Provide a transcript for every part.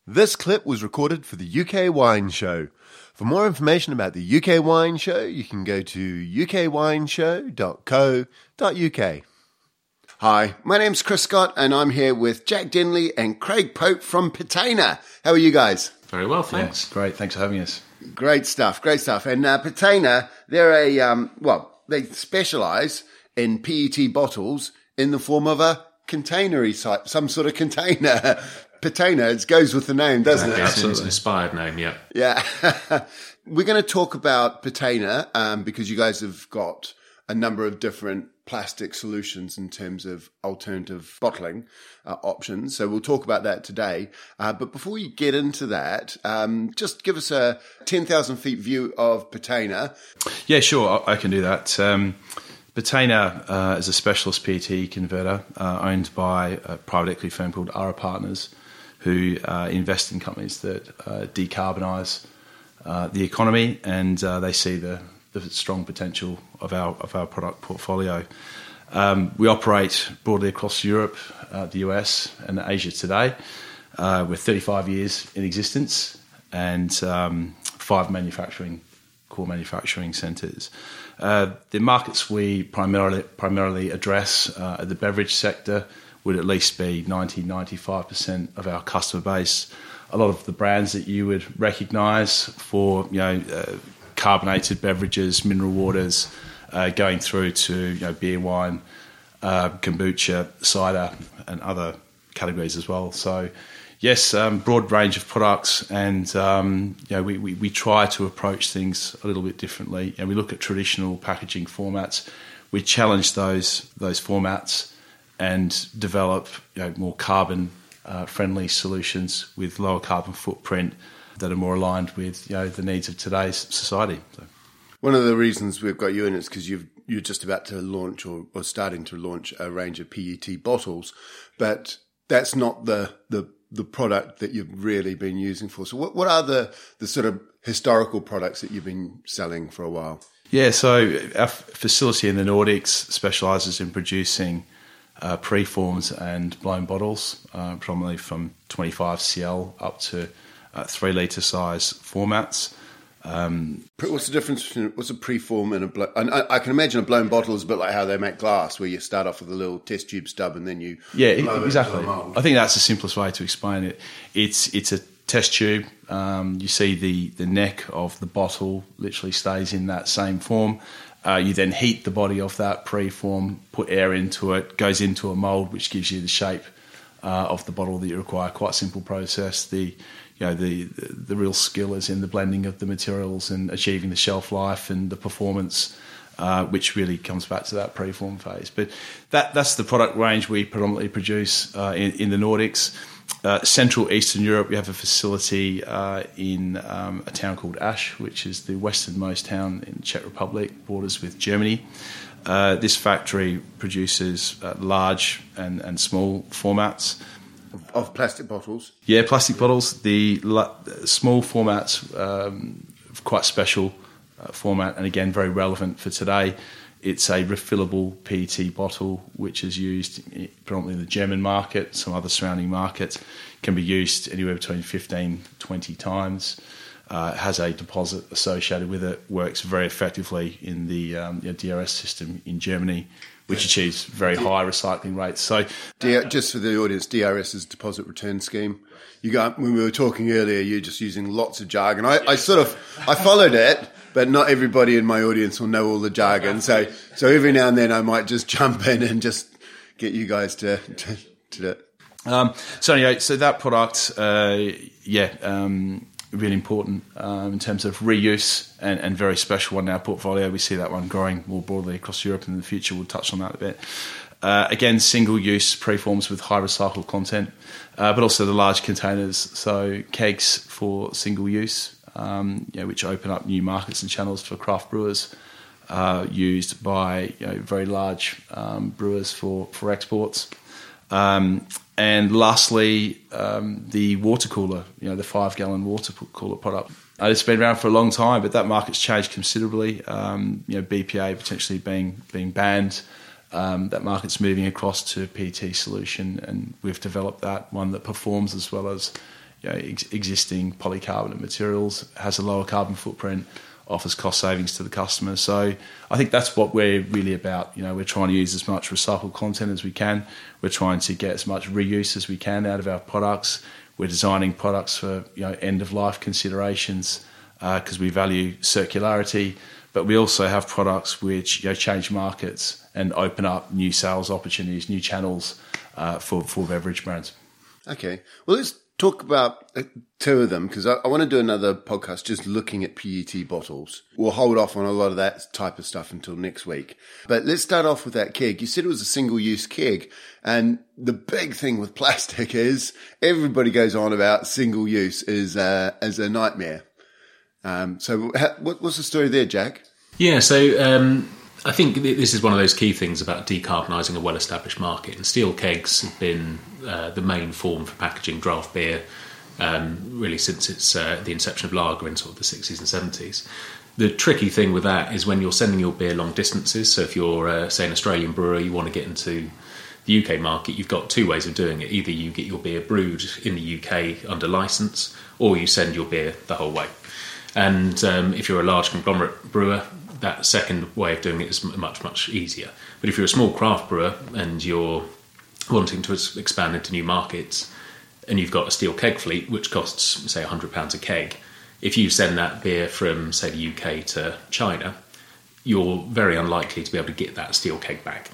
This clip was recorded for the UK Wine Show. For more information about the UK Wine Show, you can go to ukwineshow.co.uk. Hi, my name's Chris Scott, and I'm here with Jack Denley and Craig Pope from Patena. How are you guys? Very well, thanks. Yeah, great, thanks for having us. Great stuff, great stuff. And Patena, they're they specialise in PET bottles in the form of a containery site, some sort of container. Patena, it goes with the name, doesn't it? Absolutely. It's an inspired name, yeah. Yeah. We're going to talk about Patena because you guys have got a number of different plastic solutions in terms of alternative bottling options. So we'll talk about that today. But before we get into that, just give us a 10,000 feet view of Patena. Yeah, sure, I can do that. Patena is a specialist PET converter owned by a private equity firm called Ara Partners, who invest in companies that decarbonise the economy, and they see the strong potential of our product portfolio. We operate broadly across Europe, the US, and Asia today. We're 35 years in existence and 5 core manufacturing centres. The markets we primarily address the beverage sector would at least be 90-95% of our customer base. A lot of the brands that you would recognise for carbonated beverages, mineral waters, going through to beer, wine, kombucha, cider, and other categories as well. So, yes, broad range of products, and we try to approach things a little bit differently. And we look at traditional packaging formats. We challenge those formats and develop more carbon friendly solutions with lower carbon footprint that are more aligned with the needs of today's society. So. One of the reasons we've got you in is because you're just about to launch or starting to launch a range of PET bottles, but that's not the product that you've really been using for. So what are the sort of historical products that you've been selling for a while? Yeah, so our facility in the Nordics specialises in producing preforms and blown bottles, predominantly from 25 cl up to 3 litre size formats. What's the difference between what's a preform and a blown? I can imagine a blown bottle is a bit like how they make glass, where you start off with a little test tube stub and then you blow exactly. It into a mold. I think that's the simplest way to explain it. It's a test tube. You see the neck of the bottle literally stays in that same form. You then heat the body of that preform, put air into it, goes into a mould, which gives you the shape of the bottle that you require. Quite a simple process. The real skill is in the blending of the materials and achieving the shelf life and the performance, which really comes back to that preform phase. But that's the product range we predominantly produce in the Nordics. Central Eastern Europe, we have a facility in a town called Asch, which is the westernmost town in the Czech Republic, borders with Germany. This factory produces large and small formats. Of plastic bottles? Yeah, plastic bottles. The small formats, quite special format, and again, very relevant for today. It's a refillable PET bottle, which is used predominantly in the German market, some other surrounding markets. Can be used anywhere between 15 to 20 times. Has a deposit associated with it. Works very effectively in the DRS system in Germany, which achieves very high recycling rates. So, just for the audience, DRS is Deposit Return Scheme. When we were talking earlier, you're just using lots of jargon. I followed it, but not everybody in my audience will know all the jargon. So every now and then I might just jump in and just get you guys to do it. So that product, really important in terms of reuse and very special one in our portfolio. We see that one growing more broadly across Europe in the future. We'll touch on that a bit. Again, single-use preforms with high recycled content, but also the large containers, so kegs for single use, which open up new markets and channels for craft brewers, used by very large brewers for exports. And lastly, the water cooler, the 5-gallon water cooler product. It's been around for a long time, but that market's changed considerably. BPA potentially being banned. That market's moving across to PET solution, and we've developed that one that performs as well as existing polycarbonate materials, has a lower carbon footprint, offers cost savings to the customer. So I think that's what we're really about. We're trying to use as much recycled content as we can. We're trying to get as much reuse as we can out of our products. We're designing products for end-of-life considerations because we value circularity. But we also have products which change markets and open up new sales opportunities, new channels for beverage brands. Okay. Well, let's talk about two of them, because I want to do another podcast just looking at PET bottles. We'll hold off on a lot of that type of stuff until next week. But let's start off with that keg. You said it was a single-use keg. And the big thing with plastic is everybody goes on about single-use as a nightmare. So what's the story there, Jack? Yeah, so I think this is one of those key things about decarbonising a well-established market. And steel kegs have been the main form for packaging draft beer really since it's the inception of lager in sort of the 60s and 70s. The tricky thing with that is when you're sending your beer long distances. So if you're, say, an Australian brewer, you want to get into the UK market, you've got two ways of doing it. Either you get your beer brewed in the UK under licence, or you send your beer the whole way. And if you're a large conglomerate brewer, that second way of doing it is much, much easier. But if you're a small craft brewer and you're wanting to expand into new markets and you've got a steel keg fleet, which costs, say, £100 a keg, if you send that beer from, say, the UK to China, you're very unlikely to be able to get that steel keg back.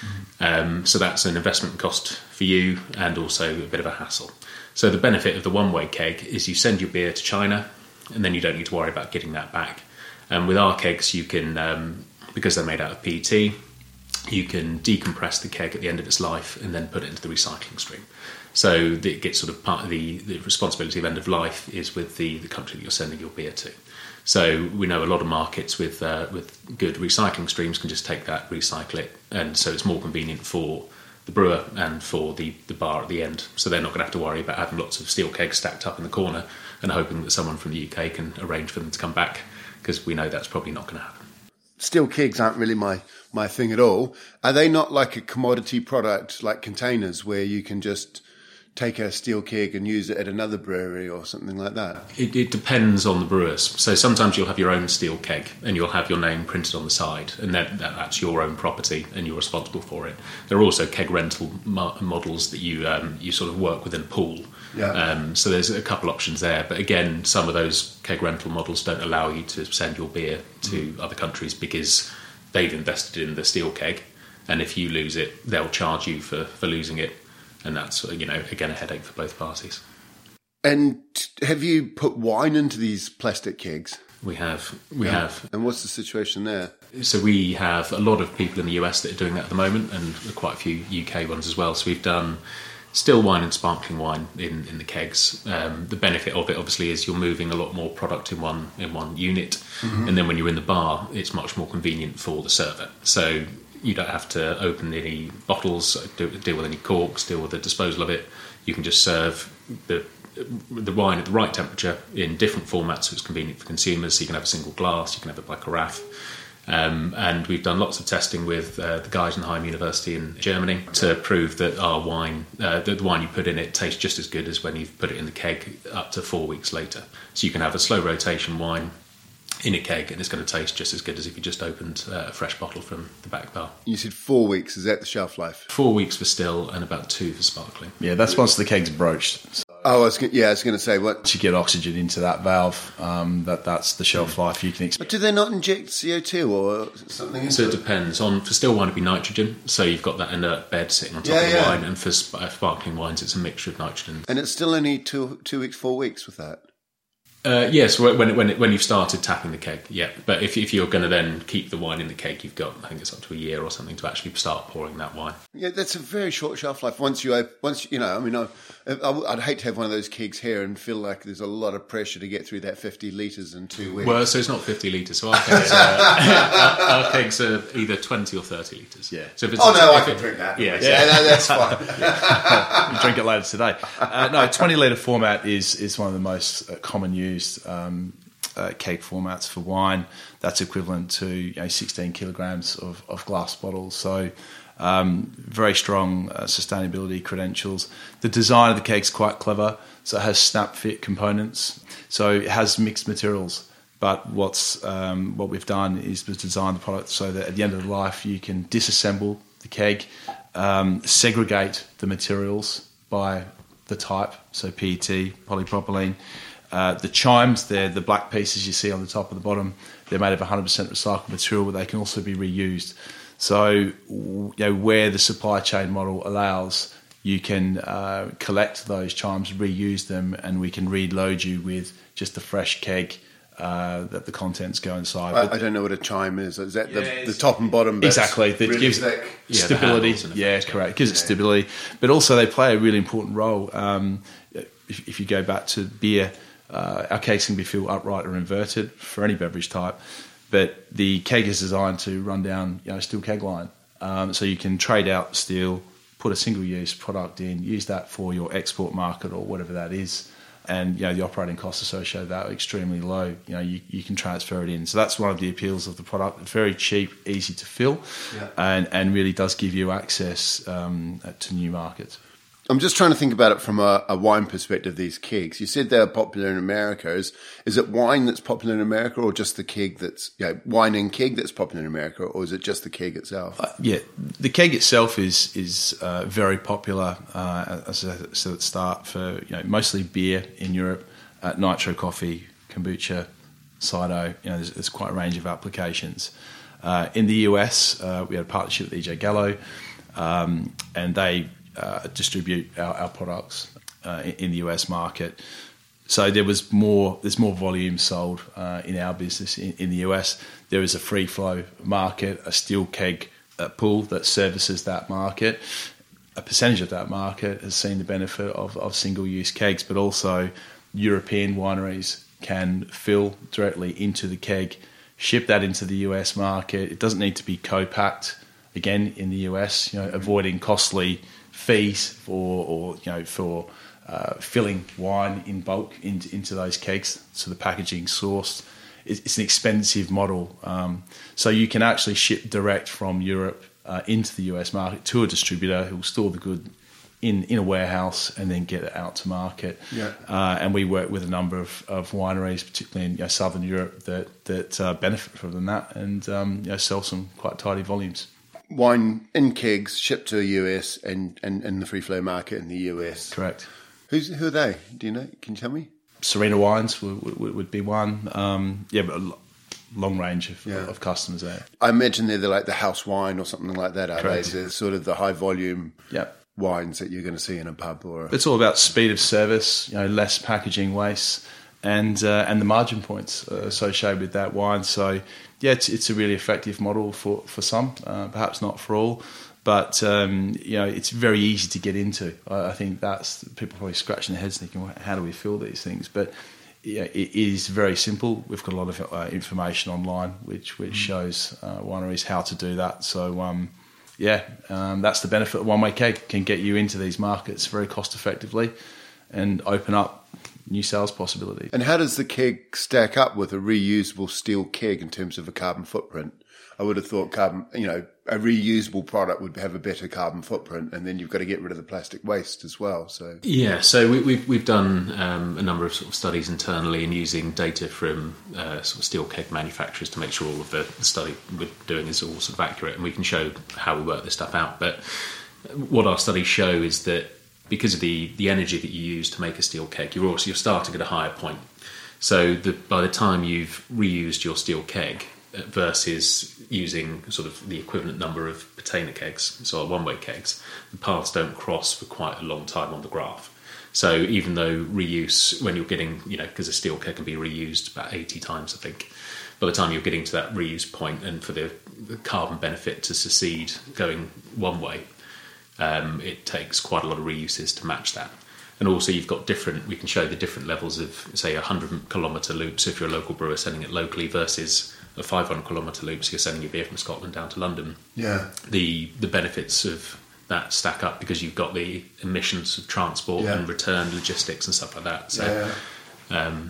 So that's an investment cost for you and also a bit of a hassle. So the benefit of the one-way keg is you send your beer to China and then you don't need to worry about getting that back. And with our kegs, you can, because they're made out of PET, you can decompress the keg at the end of its life and then put it into the recycling stream. So that it gets sort of part of the responsibility of end of life is with the country that you're sending your beer to. So we know a lot of markets with good recycling streams can just take that, recycle it, and so it's more convenient for the brewer and for the bar at the end. So they're not going to have to worry about having lots of steel kegs stacked up in the corner and hoping that someone from the UK can arrange for them to come back, because we know that's probably not going to happen. Steel kegs aren't really my thing at all. Are they not like a commodity product like containers where you can just take a steel keg and use it at another brewery or something like that? It depends on the brewers. So sometimes you'll have your own steel keg and you'll have your name printed on the side, and that's your own property and you're responsible for it. There are also keg rental models that you sort of work within a pool. Yeah. So there's a couple options there. But again, some of those keg rental models don't allow you to send your beer to other countries because they've invested in the steel keg. And if you lose it, they'll charge you for losing it. And that's, again, a headache for both parties. And have you put wine into these plastic kegs? We have. And what's the situation there? So we have a lot of people in the US that are doing that at the moment, and quite a few UK ones as well. So we've done still wine and sparkling wine in the kegs. The benefit of it, obviously, is you're moving a lot more product in one unit. Mm-hmm. And then when you're in the bar, it's much more convenient for the server. So you don't have to open any bottles, deal with any corks, deal with the disposal of it. You can just serve the wine at the right temperature in different formats, so it's convenient for consumers. So you can have a single glass, you can have it by carafe. And we've done lots of testing with the Geisenheim University in Germany to prove that our wine, the wine you put in it, tastes just as good as when you've put it in the keg up to 4 weeks later. So you can have a slow rotation wine in a keg and it's going to taste just as good as if you just opened a fresh bottle from the back bar. You said 4 weeks, is that the shelf life? 4 weeks for still and about 2 for sparkling. Yeah, that's once the keg's broached. So I was going to say, what? Once you get oxygen into that valve, that's the shelf life you can expect. But do they not inject CO2 or something? So it depends. For still wine, it'd be nitrogen. So you've got that inert bed sitting on top of the wine, and for sparkling wines, it's a mixture of nitrogen. And it's still only 2 weeks, 4 weeks with that? Yes, when you've started tapping the keg, yeah. But if you're going to then keep the wine in the keg, you've got, I think it's up to a year or something to actually start pouring that wine. Yeah, that's a very short shelf life. I'd hate to have one of those kegs here and feel like there's a lot of pressure to get through that 50 litres in 2 weeks. Well, so it's not 50 litres. So our kegs are either 20 or 30 litres. Yeah. So I can drink that. Yeah, that's fine. You drink it later today. 20 litre format is one of the most common used keg formats for wine. That's equivalent to 16 kilograms of glass bottles. So Very strong sustainability credentials. The design of the keg's quite clever, so it has snap fit components. So it has mixed materials. But what we've done is we've designed the product so that at the end of the life you can disassemble the keg, segregate the materials by the type, so PET, polypropylene. The chimes, they're the black pieces you see on the top and the bottom. They're made of 100% recycled material, but they can also be reused. So, where the supply chain model allows, you can collect those chimes, reuse them, and we can reload you with just a fresh keg that the contents go inside. I don't know what a chime is. Is that the top and bottom bits? Exactly. That really gives thick? stability. Correct. It gives it stability. But also they play a really important role. If you go back to beer, our kegs can be filled upright or inverted for any beverage type. But the keg is designed to run down a steel keg line. So you can trade out steel, put a single-use product in, use that for your export market or whatever that is. And the operating costs associated with that are extremely low. You can transfer it in. So that's one of the appeals of the product. Very cheap, easy to fill, and really does give you access to new markets. I'm just trying to think about it from a wine perspective, these kegs. You said they're popular in America. Is it wine that's popular in America, or just the keg that's, wine and keg that's popular in America, or is it just the keg itself? The keg itself is very popular, as I said at the start, for mostly beer in Europe, nitro coffee, kombucha, cider. There's quite a range of applications. In the US, we had a partnership with EJ Gallo, and they distribute our products in the US market. So there's more volume sold in our business in the US. There is a free flow market, a steel keg pool that services that market. A percentage of that market has seen the benefit of single-use kegs, but also European wineries can fill directly into the keg, ship that into the US market. It doesn't need to be co-packed again in the US, avoiding costly fees for filling wine in bulk into those kegs. So the packaging sourced, it's an expensive model. So you can actually ship direct from Europe into the US market to a distributor who will store the good in a warehouse and then get it out to market. And we work with a number of wineries, particularly in Southern Europe, that benefit from that and sell some quite tidy volumes. Wine in kegs shipped to the US and the free flow market in the US. Correct. Who are they? Do you know? Can you tell me? Serena Wines would be one. But a long range of customers there. I imagine they're like the house wine or something like that, are Correct. they? They're sort of the high volume wines that you're going to see in a pub or. It's all about speed of service, less packaging waste, and the margin points associated with that wine. So. It's a really effective model for some, perhaps not for all, but it's very easy to get into. I think that's people probably scratching their heads thinking, well, how do we fill these things? But it is very simple. We've got a lot of information online which shows wineries how to do that. So that's the benefit of one-way keg, can get you into these markets very cost effectively and open up new sales possibilities. And how does the keg stack up with a reusable steel keg in terms of a carbon footprint? I would have thought a reusable product would have a better carbon footprint, and then you've got to get rid of the plastic waste as well. So we've done a number of sort of studies internally and using data from sort of steel keg manufacturers to make sure all of the study we're doing is all sort of accurate, and we can show how we work this stuff out. But what our studies show is that because of the energy that you use to make a steel keg, you're starting at a higher point. So by the time you've reused your steel keg versus using sort of the equivalent number of Patina kegs, so our one-way kegs, the paths don't cross for quite a long time on the graph. So even though reuse, when you're getting, because a steel keg can be reused about 80 times, I think, by the time you're getting to that reuse point and for the carbon benefit to succeed going one way, it takes quite a lot of reuses to match that. And also we can show the different levels of, say, 100 kilometre loops if you're a local brewer selling it locally versus a 500 kilometre loop, so you're sending your beer from Scotland down to London. The benefits of that stack up because you've got the emissions of transport and return logistics and stuff like that. So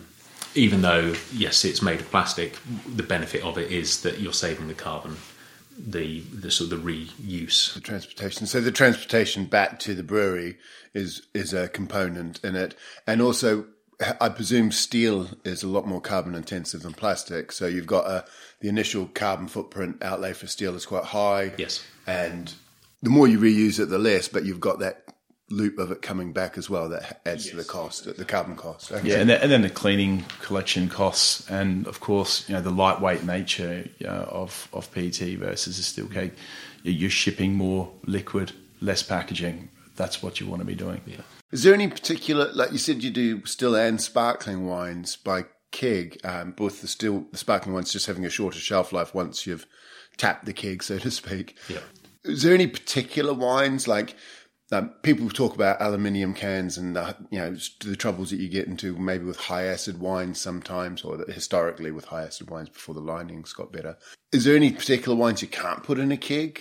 even though, yes, it's made of plastic, the benefit of it is that you're saving the carbon the sort of the reuse. The transportation. So the transportation back to the brewery is a component in it. And also, I presume steel is a lot more carbon intensive than plastic. So you've got the initial carbon footprint outlay for steel is quite high. Yes. And the more you reuse it, the less, but you've got that loop of it coming back as well that adds to the cost, the carbon cost. Okay. Yeah, and then the cleaning collection costs, and of course, the lightweight nature of PET versus a steel keg. You're shipping more liquid, less packaging. That's what you want to be doing. Yeah. Is there any particular, like you said, you do still and sparkling wines by keg, both the sparkling ones just having a shorter shelf life once you've tapped the keg, so to speak. Yeah. Is there any particular wines like? People talk about aluminium cans and the troubles that you get into maybe with high acid wines sometimes, or historically with high acid wines before the linings got better. Is there any particular wines you can't put in a keg?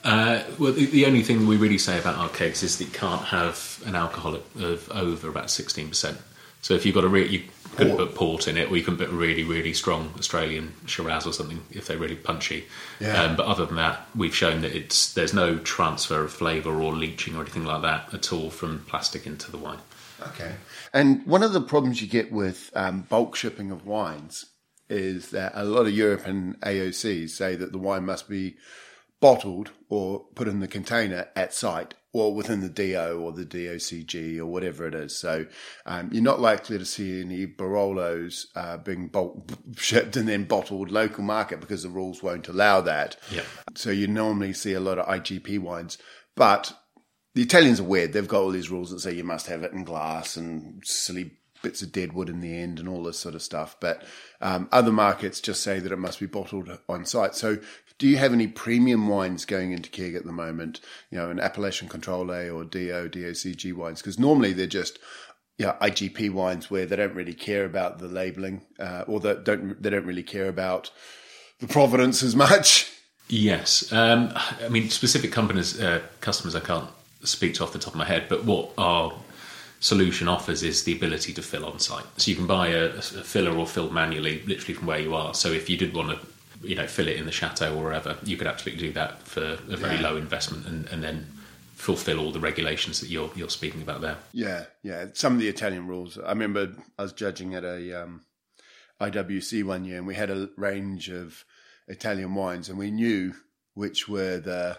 Well, the only thing we really say about our kegs is that you can't have an alcohol of over about 16%. So if you've got you couldn't put port in it, or you can put really, really strong Australian Shiraz or something if they're really punchy. Yeah. But other than that, we've shown that there's no transfer of flavour or leaching or anything like that at all from plastic into the wine. Okay. And one of the problems you get with bulk shipping of wines is that a lot of European AOCs say that the wine must be bottled or put in the container at site or within the DO or the DOCG or whatever it is. So you're not likely to see any Barolos being bulk shipped and then bottled local market because the rules won't allow that. Yeah. So you normally see a lot of IGP wines. But the Italians are weird. They've got all these rules that say you must have it in glass and silly bits of dead wood in the end and all this sort of stuff. But other markets just say that it must be bottled on site. So do you have any premium wines going into keg at the moment? An Appellation Control A or DO, DOCG wines? Because normally they're just IGP wines where they don't really care about the labelling or they don't really care about the provenance as much. Yes. I mean, specific customers I can't speak to off the top of my head, but what our solution offers is the ability to fill on site. So you can buy a filler or fill manually, literally from where you are. So if you did want to fill it in the chateau or wherever, you could absolutely do that for a very low investment and then fulfill all the regulations that you're speaking about there. Yeah. Some of the Italian rules. I remember I was judging at a IWC one year and we had a range of Italian wines and we knew which were the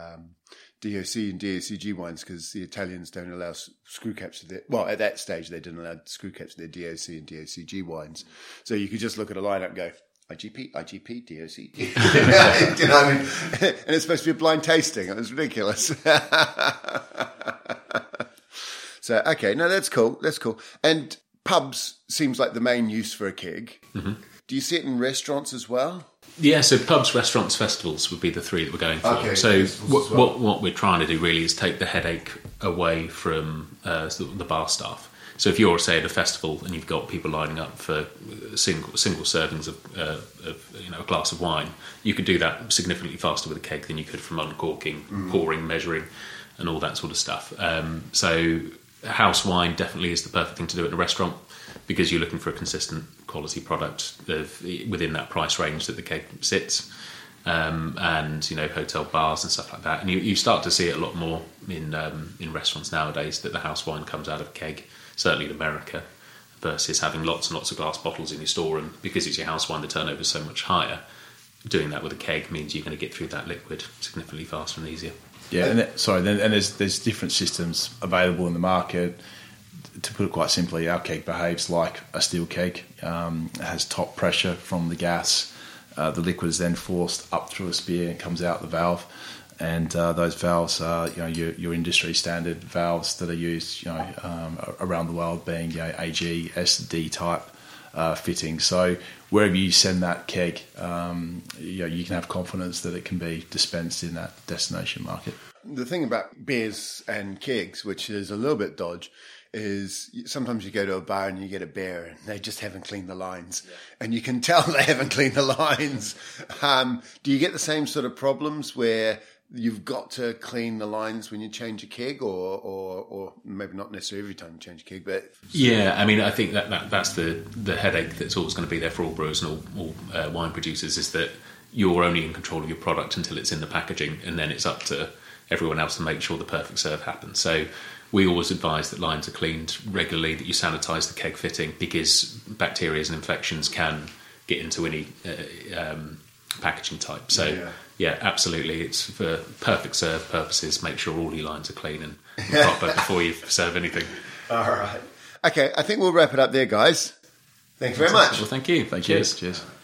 DOC and DOCG wines because the Italians don't allow screw caps to at that stage they didn't allow screw caps to their DOC and DOCG wines. So you could just look at a lineup and go, IGP, DOC. You know what I mean? And it's supposed to be a blind tasting. It was ridiculous. So, okay, no, that's cool. And pubs seems like the main use for a keg. Mm-hmm. Do you see it in restaurants as well? Yeah, so pubs, restaurants, festivals would be the three that we're going for. Okay, so what we're trying to do really is take the headache away from the bar staff. So if you're, say, at a festival and you've got people lining up for single servings of a glass of wine, you could do that significantly faster with a keg than you could from uncorking, pouring, measuring, and all that sort of stuff. So house wine definitely is the perfect thing to do in a restaurant because you're looking for a consistent quality product within that price range that the keg sits. And hotel bars and stuff like that, and you start to see it a lot more in restaurants nowadays that the house wine comes out of a keg. Certainly in America, versus having lots and lots of glass bottles in your storeroom because it's your house wine. The turnover is so much higher. Doing that with a keg means you're going to get through that liquid significantly faster and easier. Yeah, and there's different systems available in the market. To put it quite simply, our keg behaves like a steel keg. It has top pressure from the gas. The liquid is then forced up through a spear and comes out the valve. And those valves are, your industry standard valves that are used, around the world, being AG, SD type fitting. So wherever you send that keg, you can have confidence that it can be dispensed in that destination market. The thing about beers and kegs, which is a little bit dodge, is sometimes you go to a bar and you get a beer and they just haven't cleaned the lines. Yeah. And you can tell they haven't cleaned the lines. Do you get the same sort of problems where you've got to clean the lines when you change a keg or maybe not necessarily every time you change a keg, but... Yeah, I mean, I think that's the headache that's always going to be there for all brewers and all wine producers is that you're only in control of your product until it's in the packaging, and then it's up to everyone else to make sure the perfect serve happens. So we always advise that lines are cleaned regularly, that you sanitise the keg fitting, because bacteria and infections can get into any packaging type. So yeah, absolutely, it's for perfect serve purposes. Make sure all your lines are clean and proper before you serve anything. All right. Okay, I think we'll wrap it up there, guys. Thank you very much. Well, thank you. Cheers.